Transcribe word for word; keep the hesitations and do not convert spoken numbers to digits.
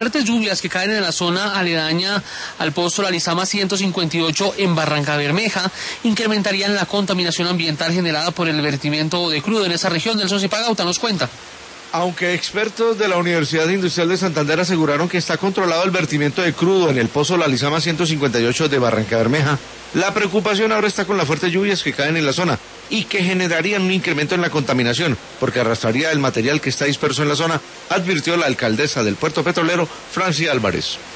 Fuertes lluvias que caen en la zona aledaña al pozo La Lizama ciento cincuenta y ocho en Barrancabermeja incrementarían la contaminación ambiental generada por el vertimiento de crudo en esa región. Nelson Zipagauta nos cuenta. Aunque expertos de la Universidad Industrial de Santander aseguraron que está controlado el vertimiento de crudo en el pozo La Lizama ciento cincuenta y ocho de Barrancabermeja, la preocupación ahora está con las fuertes lluvias que caen en la zona y que generarían un incremento en la contaminación, porque arrastraría el material que está disperso en la zona, advirtió la alcaldesa del puerto petrolero, Francia Álvarez.